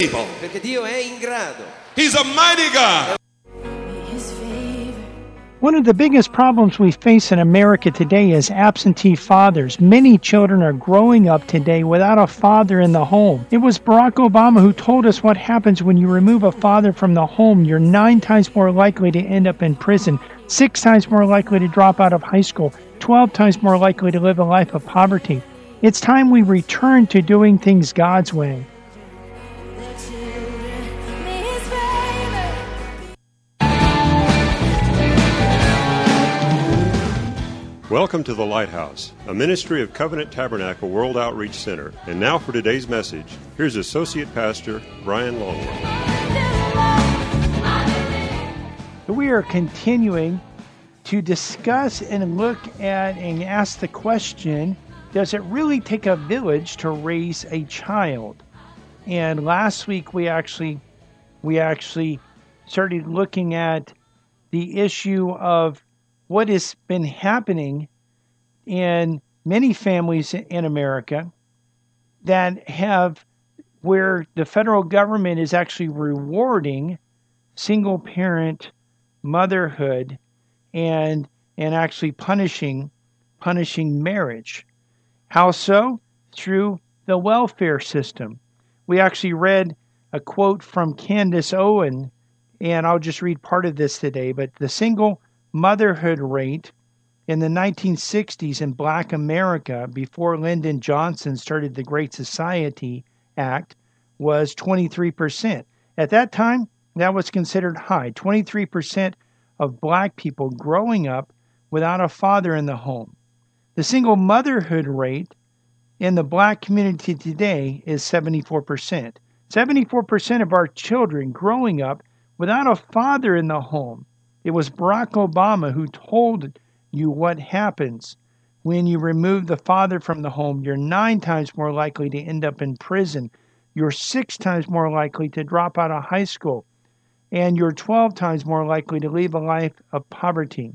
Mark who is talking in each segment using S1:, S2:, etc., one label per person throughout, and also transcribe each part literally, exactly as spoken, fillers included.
S1: able.
S2: Perché Dio è in grado.
S1: He's a mighty God.
S3: One of the biggest problems we face in America today is absentee fathers. Many children are growing up today without a father in the home. It was Barack Obama who told us what happens when you remove a father from the home. You're nine times more likely to end up in prison, six times more likely to drop out of high school, twelve times more likely to live a life of poverty. It's time we return to doing things God's way.
S4: Welcome to The Lighthouse, a ministry of Covenant Tabernacle World Outreach Center. And now for today's message, here's Associate Pastor Brian Longwell.
S3: We are continuing to discuss and look at and ask the question, does it really take a village to raise a child? And last week we actually we actually started looking at the issue of what has been happening in many families in America that have where the federal government is actually rewarding single parent motherhood and and actually punishing punishing marriage. How so? Through the welfare system. We actually read a quote from Candace Owen, and I'll just read part of this today, but the single motherhood rate in the nineteen sixties in Black America, before Lyndon Johnson started the Great Society Act, was twenty-three percent. At that time, that was considered high. twenty-three percent of Black people growing up without a father in the home. The single motherhood rate in the Black community today is seventy-four percent. seventy-four percent of our children growing up without a father in the home. It was Barack Obama who told you what happens when you remove the father from the home. You're nine times more likely to end up in prison. You're six times more likely to drop out of high school. And you're twelve times more likely to live a life of poverty.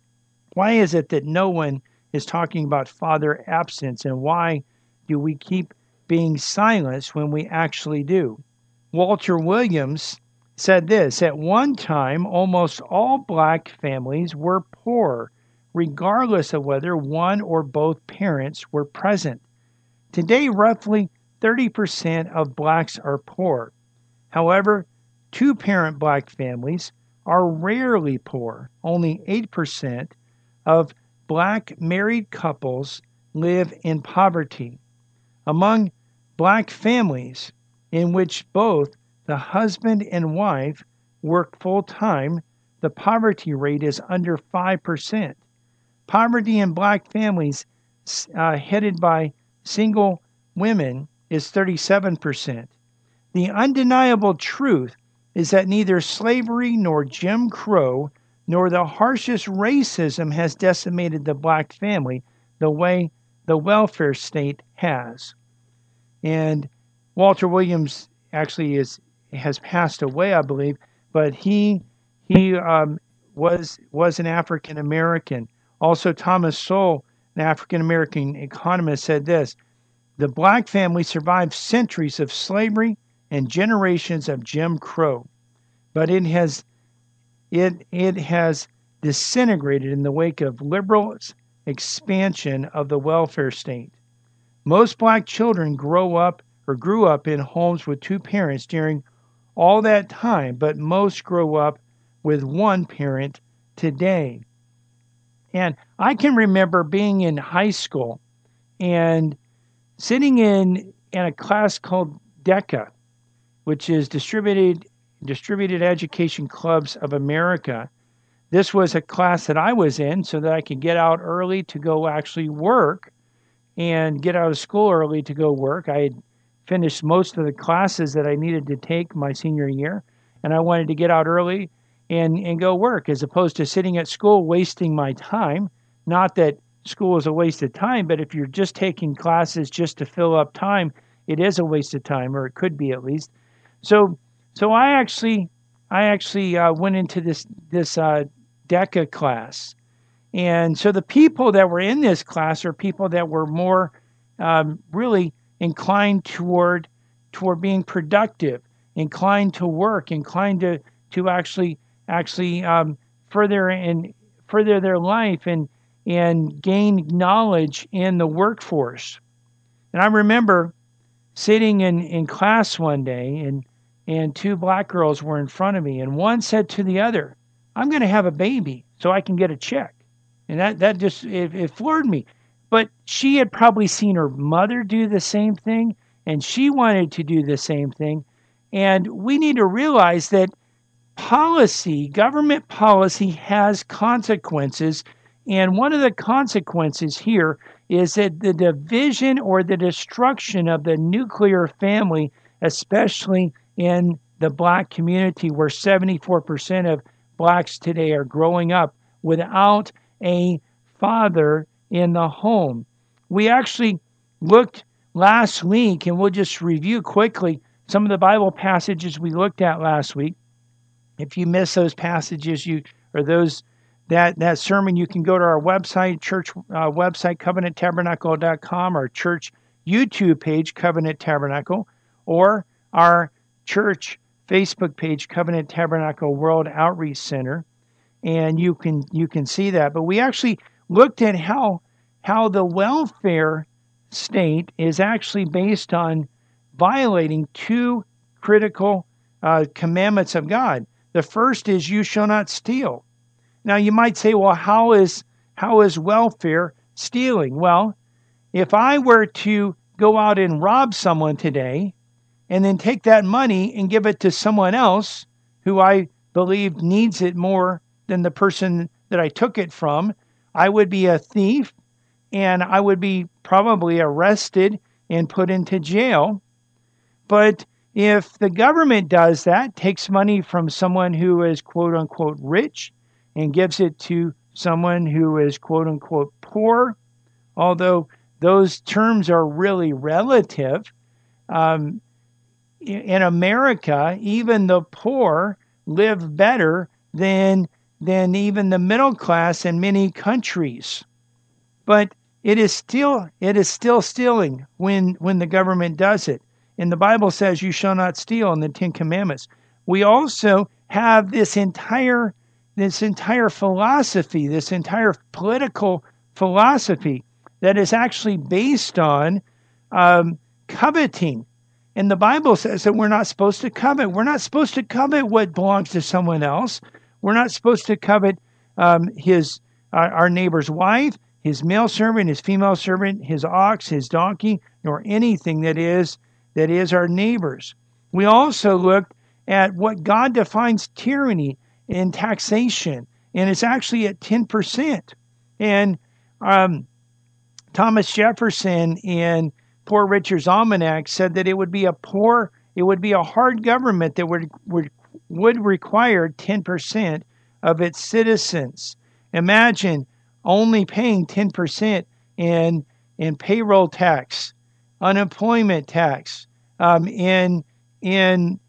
S3: Why is it that no one is talking about father absence, and why do we keep being silenced when we actually do? Walter Williams said this: at one time, almost all Black families were poor, regardless of whether one or both parents were present. Today, roughly thirty percent of Blacks are poor. However, two-parent Black families are rarely poor. Only eight percent of Black married couples live in poverty. Among Black families in which both the husband and wife work full-time, the poverty rate is under five percent. Poverty in Black families uh, headed by single women is thirty-seven percent. The undeniable truth is that neither slavery nor Jim Crow nor the harshest racism has decimated the Black family the way the welfare state has. And Walter Williams actually is has passed away, I believe, but he he um, was was an African American. Also, Thomas Sowell, an African American economist, said this: the Black family survived centuries of slavery and generations of Jim Crow, but it has it it has disintegrated in the wake of liberal expansion of the welfare state. Most Black children grow up or grew up in homes with two parents during all that time, but most grow up with one parent today. And I can remember being in high school and sitting in, in a class called DECA, which is Distributed Distributed Education Clubs of America. This was a class that I was in so that I could get out early to go actually work and get out of school early to go work. I had finished most of the classes that I needed to take my senior year, and I wanted to get out early and, and go work, as opposed to sitting at school wasting my time. Not that school is a waste of time, but if you're just taking classes just to fill up time, it is a waste of time, or it could be at least. So so I actually I actually uh, went into this this uh, DECA class. And so the people that were in this class are people that were more um, really inclined toward toward being productive. inclined to work, inclined to to actually actually um, further and further their life and and gain knowledge in the workforce. And I remember sitting in, in class one day, and and two black girls were in front of me, and one said to the other, "I'm going to have a baby so I can get a check." And that that just it, it floored me. But she had probably seen her mother do the same thing, and she wanted to do the same thing. And we need to realize that policy, government policy, has consequences. And one of the consequences here is that the division or the destruction of the nuclear family, especially in the black community, where seventy-four percent of blacks today are growing up without a father in the home. We actually looked last week, and we'll just review quickly some of the Bible passages we looked at last week. If you miss those passages, you or those that that sermon, you can go to our website, church uh, website, covenant tabernacle dot com, our church YouTube page, Covenant Tabernacle, or our church Facebook page, Covenant Tabernacle World Outreach Center, and you can you can see that. But we actually looked at how how the welfare state is actually based on violating two critical uh, commandments of God. The first is, "You shall not steal." Now you might say, well, how is how is welfare stealing? Well, if I were to go out and rob someone today and then take that money and give it to someone else who I believe needs it more than the person that I took it from, I would be a thief, and I would be probably arrested and put into jail. But if the government does that, takes money from someone who is quote unquote rich and gives it to someone who is quote unquote poor, although those terms are really relative, um, in America, even the poor live better than than even the middle class in many countries. But it is still it is still stealing when when the government does it. And the Bible says, "You shall not steal," in the Ten Commandments. We also have this entire this entire philosophy, this entire political philosophy that is actually based on um, coveting. And the Bible says that we're not supposed to covet. We're not supposed to covet what belongs to someone else. We're not supposed to covet um, his uh, our neighbor's wife, his male servant, his female servant, his ox, his donkey, nor anything that is that is our neighbor's. We also looked at what God defines tyranny in taxation, and it's actually at ten percent. And um, Thomas Jefferson in Poor Richard's Almanac said that it would be a poor, it would be a hard government that would would, would require ten percent of its citizens. Imagine only paying ten percent in in payroll tax, unemployment tax, um, in in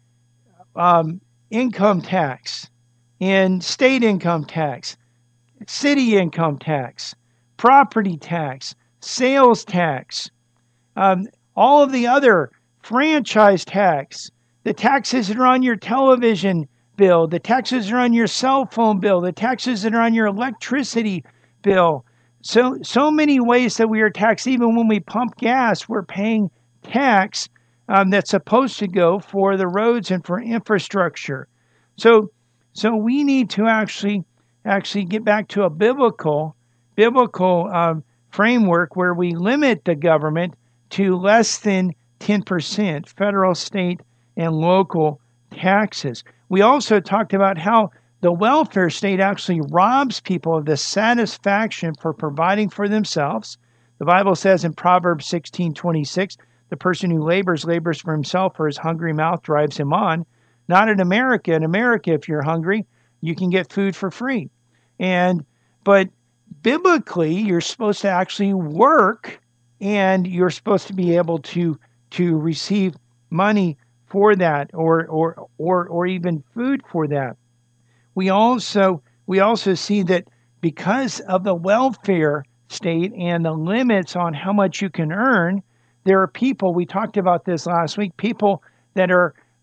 S3: um, income tax, in state income tax, city income tax, property tax, sales tax, um, all of the other franchise tax, the taxes that are on your television bill, the taxes that are on your cell phone bill, the taxes that are on your electricity bill. So, so many ways that we are taxed. Even when we pump gas, we're paying tax um, that's supposed to go for the roads and for infrastructure. So, so we need to actually actually get back to a biblical biblical um, framework where we limit the government to less than ten percent federal, state, and local taxes. We also talked about how the welfare state actually robs people of the satisfaction for providing for themselves. The Bible says in Proverbs sixteen twenty-six, the person who labors, labors for himself, for his hungry mouth drives him on. Not in America. In America, if you're hungry, you can get food for free. And but biblically, you're supposed to actually work, and you're supposed to be able to to receive money for that, or or or or even food for that. We also we also see that because of the welfare state and the limits on how much you can earn, there are people, we talked about this last week, people that are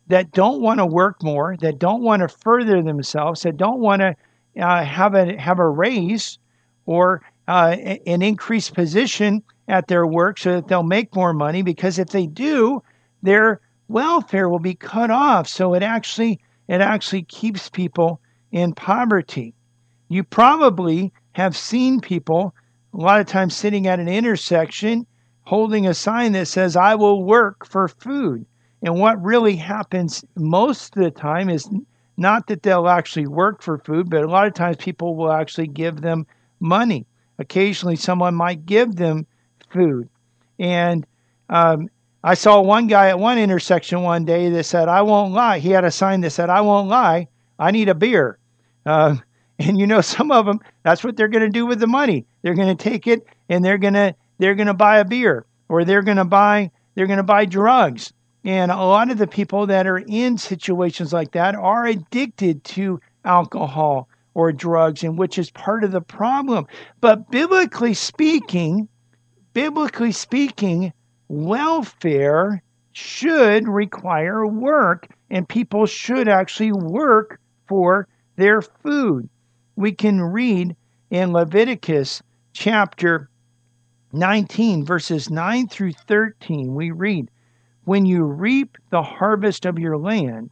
S3: that don't want to work more, that don't want to further themselves, that don't want to uh, have a have a raise or uh, an increased position at their work so that they'll make more money, because if they do, their welfare will be cut off. So it actually it actually keeps people in poverty. You probably have seen people a lot of times sitting at an intersection holding a sign that says, "I will work for food." And what really happens most of the time is not that they'll actually work for food, but a lot of times people will actually give them money. Occasionally, someone might give them food. And um, I saw one guy at one intersection one day that said, "I won't lie." He had a sign that said, "I won't lie, I need a beer." Uh, and you know, some of them, that's what they're going to do with the money. They're going to take it and they're going to they're going to buy a beer, or they're going to buy they're going to buy drugs. And a lot of the people that are in situations like that are addicted to alcohol or drugs, and which is part of the problem. But biblically speaking, biblically speaking, welfare should require work, and people should actually work for their food. We can read in Leviticus chapter nineteen, verses nine through thirteen. We read, "When you reap the harvest of your land,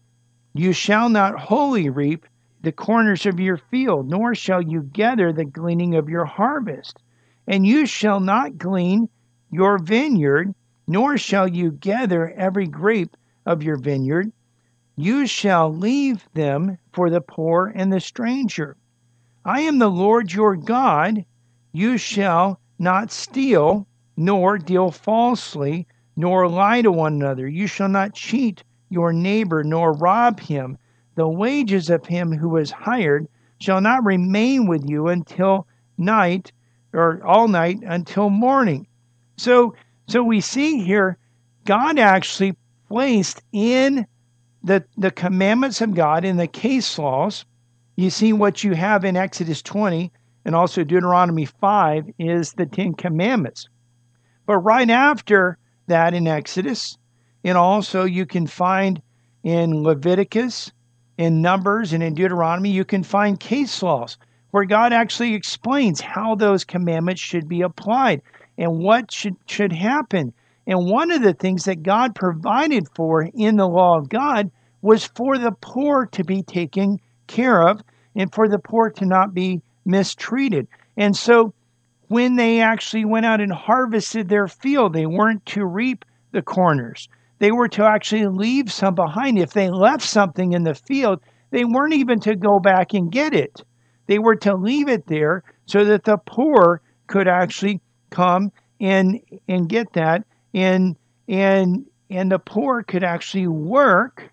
S3: you shall not wholly reap the corners of your field, nor shall you gather the gleaning of your harvest. And you shall not glean your vineyard, nor shall you gather every grape of your vineyard. You shall leave them for the poor and the stranger. I am the Lord your God. You shall not steal, nor deal falsely, nor lie to one another. You shall not cheat your neighbor, nor rob him. The wages of him who is hired shall not remain with you until night, or all night until morning." So, so we see here, God actually placed in the, the commandments of God, in the case laws. You see what you have in Exodus twenty and also Deuteronomy five is the Ten Commandments. But right after that in Exodus, and also you can find in Leviticus, in Numbers, and in Deuteronomy, you can find case laws where God actually explains how those commandments should be applied and what should, should happen. And one of the things that God provided for in the law of God was for the poor to be taken care of and for the poor to not be mistreated. And so when they actually went out and harvested their field, they weren't to reap the corners. They were to actually leave some behind. If they left something in the field, they weren't even to go back and get it. They were to leave it there so that the poor could actually come and and get that, and and and the poor could actually work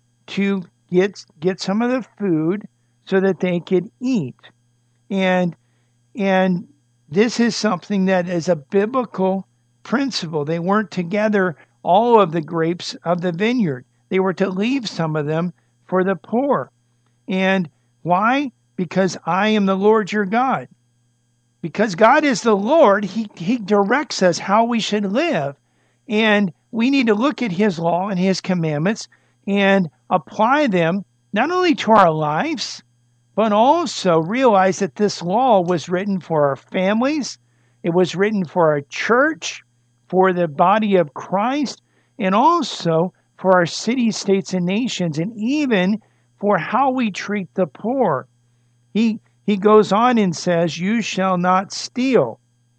S3: to get get some of the food so that they could eat. And and this is something that is a biblical principle. They weren't to gather all of the grapes of the vineyard. They were to leave some of them for the poor. And why? Because I am the Lord your God. Because God is the Lord, he, he directs us how we should live. And we need to look at his law and his commandments and apply them not only to our lives, but also realize that this law was written for our families, it was written for our church, for the body of Christ, and also for our cities, states, and nations, and even for how we treat the poor. He, he goes on and says, "You shall not steal."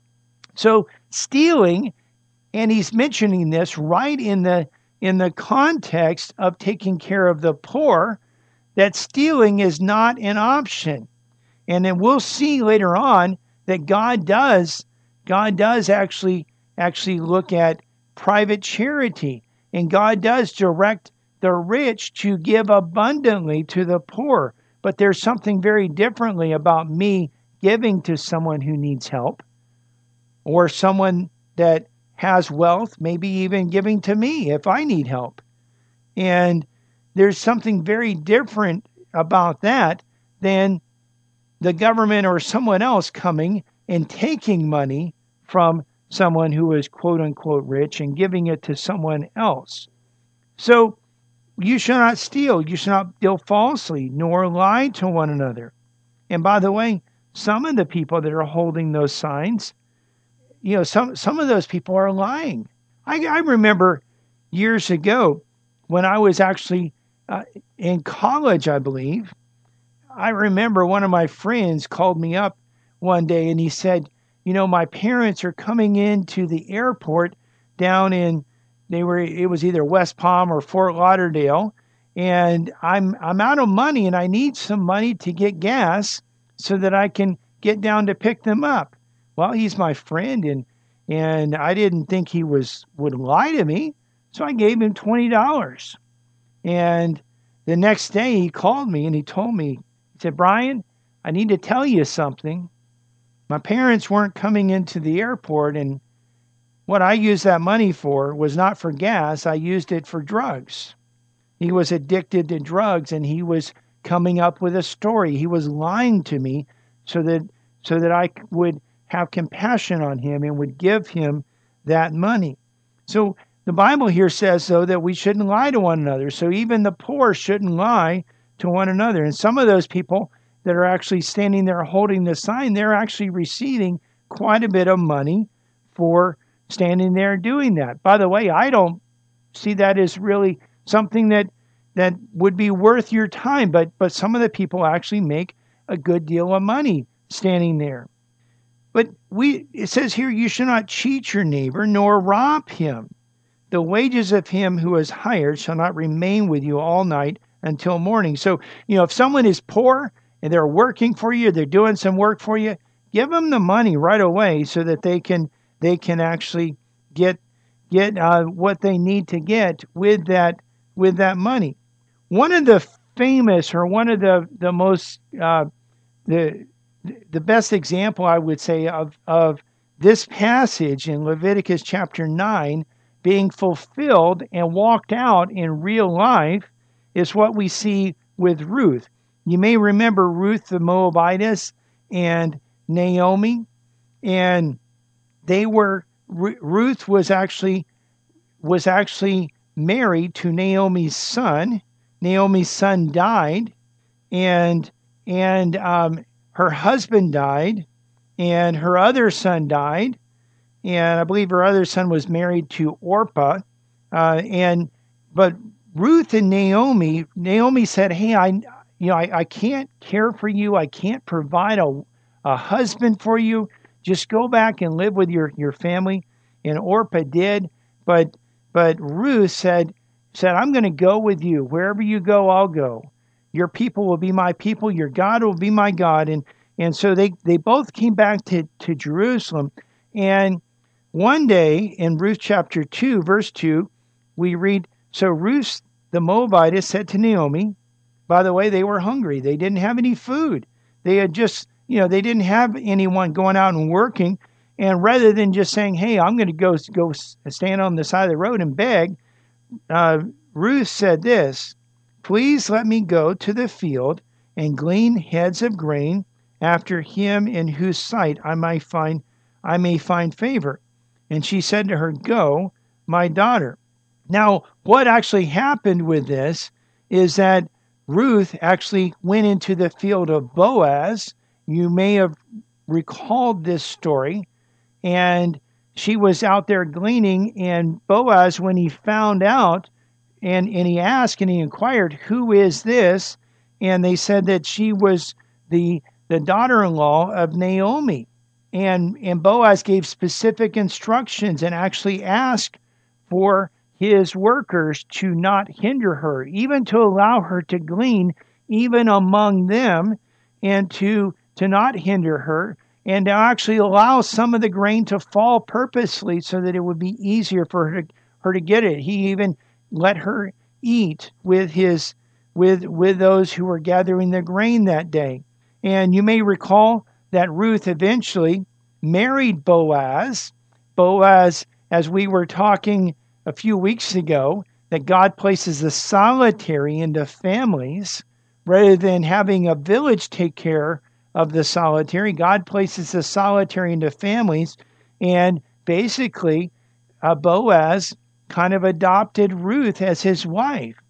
S3: So stealing, and he's mentioning this right in the in the context of taking care of the poor, that stealing is not an option. And then we'll see later on that God does, God does actually actually look at private charity. And God does direct the rich to give abundantly to the poor. But there's something very differently about me giving to someone who needs help, or someone that has wealth, maybe even giving to me if I need help. And there's something very different about that than the government or someone else coming and taking money from someone who is quote unquote rich and giving it to someone else. So You shall not steal, you shall not deal falsely, nor lie to one another. And by the way, some of the people that are holding those signs, you know, some some of those people are lying. I, I remember years ago when I was actually uh, in college, I believe. I remember one of my friends called me up one day and he said, you know, my parents are coming into the airport down in, they were, it was either West Palm or Fort Lauderdale, and I'm I'm out of money and I need some money to get gas so that I can get down to pick them up. Well, he's my friend, and and I didn't think he was would lie to me, so I gave him twenty dollars. And the next day he called me and he told me, he said, Brian, I need to tell you something. My parents weren't coming into the airport, and what I used that money for was not for gas. I used it for drugs. He was addicted to drugs, and he was coming up with a story. He was lying to me so that so that I would have compassion on him and would give him that money. So the Bible here says, though, that we shouldn't lie to one another. So even the poor shouldn't lie to one another. And some of those people that are actually standing there holding the sign, they're actually receiving quite a bit of money for standing there doing that. By the way, I don't see that as really something that that would be worth your time, but but some of the people actually make a good deal of money standing there. But we it says here, you shall not cheat your neighbor nor rob him. The wages of him who is hired shall not remain with you all night until morning. So, you know, if someone is poor and they're working for you, they're doing some work for you, give them the money right away so that they can they can actually get get uh, what they need to get with that with that money. One of the famous, or one of the the most uh, the the best example, I would say, of of this passage in Leviticus chapter nine being fulfilled and walked out in real life is what we see with Ruth. You may remember Ruth the Moabitess and Naomi, and they were Ruth was actually was actually married to Naomi's son. Naomi's son died, and and um, her husband died, and her other son died, and I believe her other son was married to Orpah, uh, and but Ruth and Naomi, Naomi said, "Hey, I, you know, I, I can't care for you. I can't provide a a husband for you. Just go back and live with your your family." And Orpah did, but but Ruth said said, "I'm going to go with you. Wherever you go, I'll go. Your people will be my people. Your God will be my God." And and so they they both came back to to Jerusalem, and one day in Ruth chapter two, verse two, we read, so Ruth the Moabitess said to Naomi, by the way, they were hungry. They didn't have any food. They had just, you know, they didn't have anyone going out and working. And rather than just saying, hey, I'm going to go go stand on the side of the road and beg, uh, Ruth said this, please let me go to the field and glean heads of grain after him in whose sight I may find I may find favor. And she said to her, go, my daughter. Now, what actually happened with this is that Ruth actually went into the field of Boaz. You may have recalled this story. And she was out there gleaning, and Boaz, when he found out, and, and he asked and he inquired, who is this? And they said that she was the the daughter-in-law of Naomi. And, and Boaz gave specific instructions and actually asked for his workers to not hinder her, even to allow her to glean even among them, and to, to not hinder her, and to actually allow some of the grain to fall purposely so that it would be easier for her to, her to get it. He even let her eat with his with with those who were gathering the grain that day. And you may recall that Ruth eventually married Boaz. Boaz, as we were talking a few weeks ago, that God places the solitary into families rather than having a village take care of the solitary. God places the solitary into families, and basically uh, Boaz kind of adopted Ruth as his wife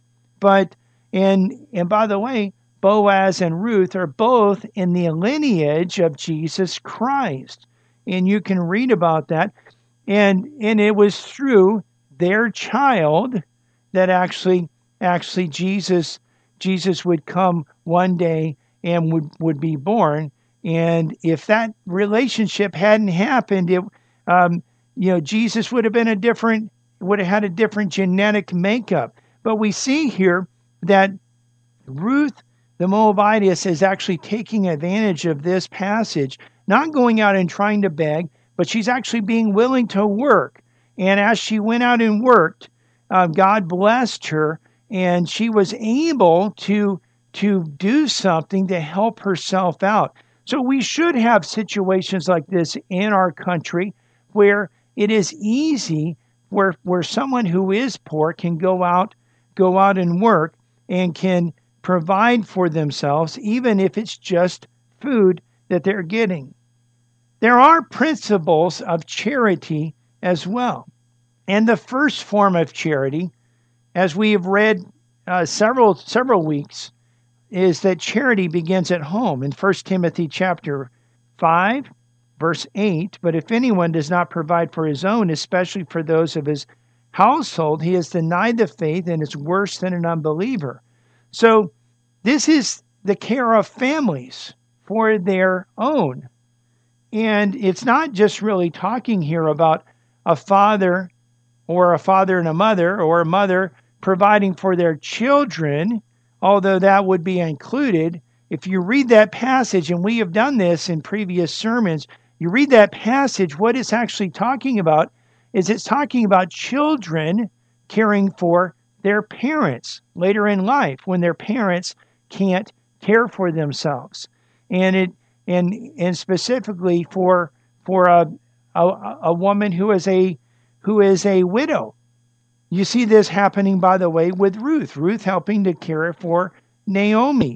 S3: But, and, and by the way, Boaz and Ruth are both in the lineage of Jesus Christ. And you can read about that. And, and it was through their child that actually, actually Jesus, Jesus would come one day and would, would be born. And if that relationship hadn't happened, it, um, you know, Jesus would have been a different, would have had a different genetic makeup. But we see here that Ruth, the Moabitess, is actually taking advantage of this passage, not going out and trying to beg, but she's actually being willing to work. And as she went out and worked, uh, God blessed her, and she was able to, to do something to help herself out. So we should have situations like this in our country where it is easy, where, where someone who is poor can go out, go out and work and can provide for themselves, even if it's just food that they're getting. There are principles of charity as well. And the first form of charity, as we have read uh, several several weeks, is that charity begins at home. In First Timothy chapter five, verse eight, but if anyone does not provide for his own, especially for those of his household, he has denied the faith and is worse than an unbeliever. So this is the care of families for their own. And it's not just really talking here about a father or a father and a mother or a mother providing for their children, although that would be included. If you read that passage, and we have done this in previous sermons, you read that passage, what it's actually talking about is it's talking about children caring for their parents later in life when their parents can't care for themselves. And it and and specifically for for a a, a woman who is a who is a widow. You see this happening, by the way, with Ruth. Ruth helping to care for Naomi.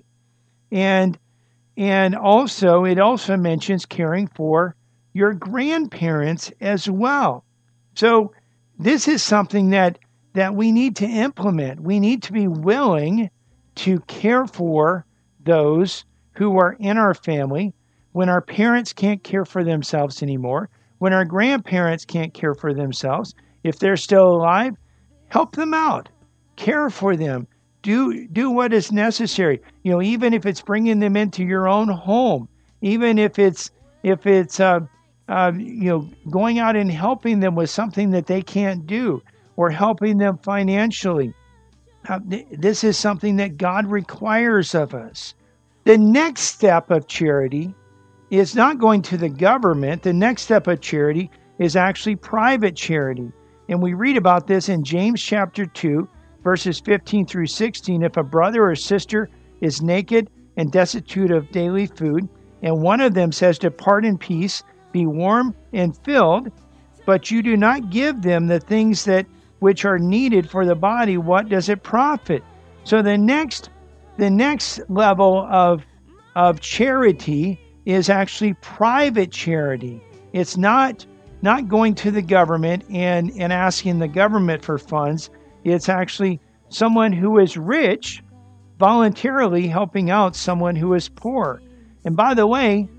S3: And and also it also mentions caring for your grandparents as well. So this is something that that we need to implement. We need to be willing to care for those who are in our family when our parents can't care for themselves anymore, when our grandparents can't care for themselves. If they're still alive, help them out, care for them, do do what is necessary. You know, even if it's bringing them into your own home, even if it's if it's uh, uh, you know, going out and helping them with something that they can't do, or helping them financially. Uh, th- this is something that God requires of us. The next step of charity is not going to the government. The next step of charity is actually private charity. And we read about this in James chapter two, verses fifteen through sixteen. If a brother or sister is naked and destitute of daily food, and one of them says, "Depart in peace, be warm and filled," but you do not give them the things that which are needed for the body, what does it profit? So the next the next level of of charity is actually private charity. It's not not going to the government and, and asking the government for funds. It's actually someone who is rich voluntarily helping out someone who is poor. And by the way,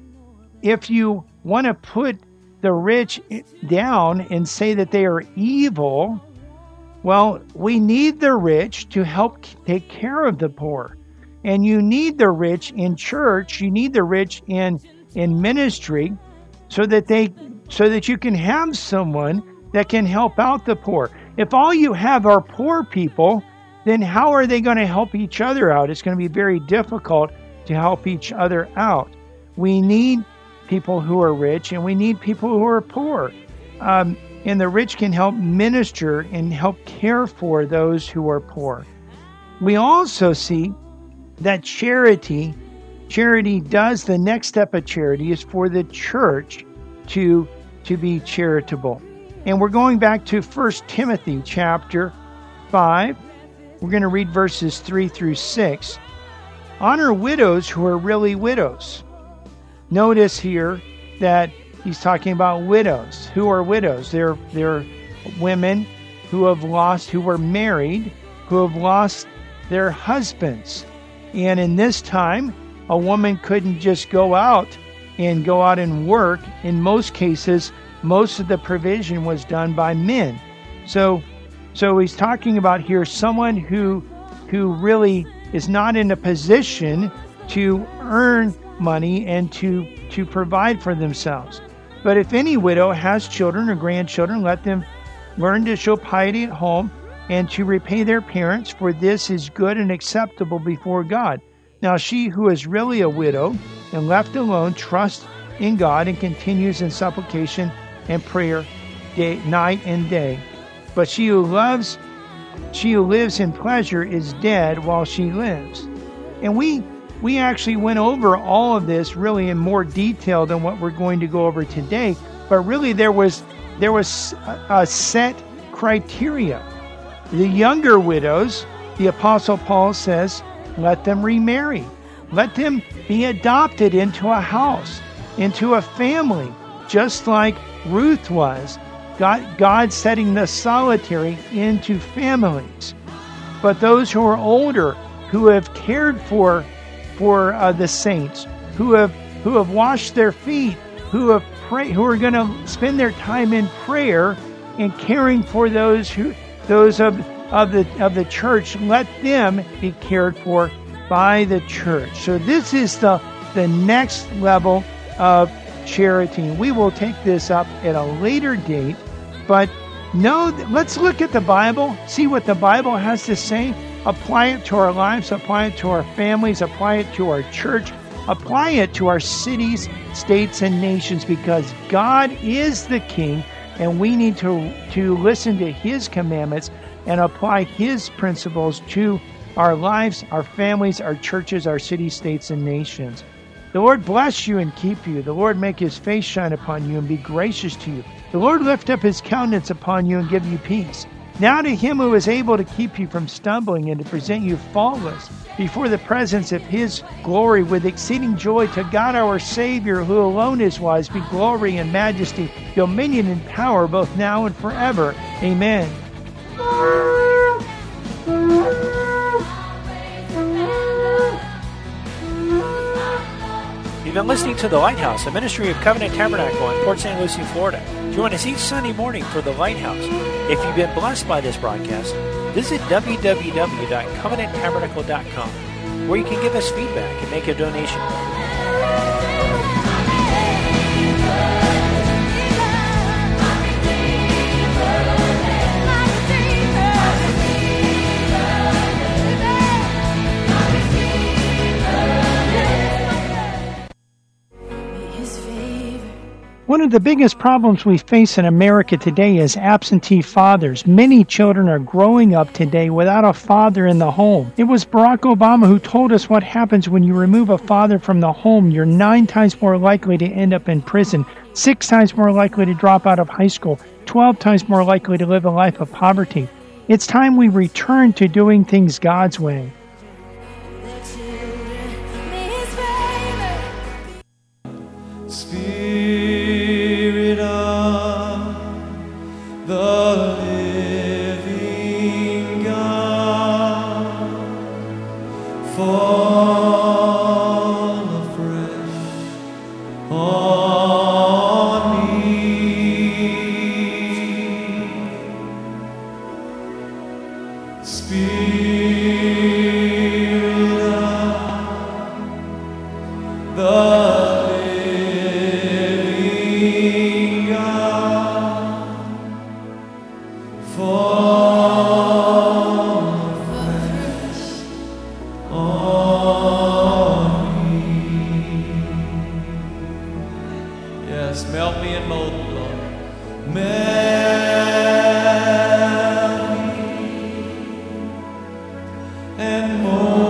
S3: if you want to put the rich down and say that they are evil, well, we need the rich to help take care of the poor. And you need the rich in church, you need the rich in in ministry so that they so that you can have someone that can help out the poor. If all you have are poor people, then how are they going to help each other out? It's going to be very difficult to help each other out. We need people who are rich and we need people who are poor. Um, and the rich can help minister and help care for those who are poor. We also see that charity, charity does, the next step of charity is for the church to, to be charitable. And we're going back to First Timothy chapter five. We're going to read verses three through six. Honor widows who are really widows. Notice here that he's talking about widows. Who are widows? They're, they're women who have lost, who were married, who have lost their husbands. And in this time, a woman couldn't just go out and go out and work. In most cases, most of the provision was done by men. So, so he's talking about here someone who, who really is not in a position to earn money and to, to provide for themselves. But if any widow has children or grandchildren, let them learn to show piety at home and to repay their parents, for this is good and acceptable before God. Now she who is really a widow and left alone trusts in God and continues in supplication and prayer day, night and day. But she who loves, she who lives in pleasure is dead while she lives. And we we actually went over all of this really in more detail than what we're going to go over today. But really there was there was a, a set criteria. The younger widows, the Apostle Paul says, let them remarry. Let them be adopted into a house, into a family, just like Ruth was. God, God setting the solitary into families. But those who are older, who have cared for, for uh, the saints, who have who have washed their feet, who have pray, who are going to spend their time in prayer and caring for those who those of of the of the church, let them be cared for by the church. So this is the the next level of charity. We will take this up at a later date, but no, let's look at the Bible, see what the Bible has to say, apply it to our lives, apply it to our families, apply it to our church, apply it to our cities, states, and nations, because God is the King, and we need to, to listen to His commandments and apply His principles to our lives, our families, our churches, our cities, states, and nations. The Lord bless you and keep you. The Lord make His face shine upon you and be gracious to you. The Lord lift up His countenance upon you and give you peace. Now to Him who is able to keep you from stumbling and to present you faultless before the presence of His glory with exceeding joy, to God our Savior, who alone is wise, be glory and majesty, dominion and power, both now and forever. Amen.
S2: You've been listening to The Lighthouse, a ministry of Covenant Tabernacle in Port Saint Lucie, Florida. Join us each Sunday morning for The Lighthouse. If you've been blessed by this broadcast, visit w w w dot covenant tabernacle dot com, where you can give us feedback and make a donation.
S3: One of the biggest problems we face in America today is absentee fathers. Many children are growing up today without a father in the home. It was Barack Obama who told us what happens when you remove a father from the home. You're nine times more likely to end up in prison, six times more likely to drop out of high school, twelve times more likely to live a life of poverty. It's time we return to doing things God's way.
S5: Spirit of the living God, fall afresh on me. Spirit of the and more.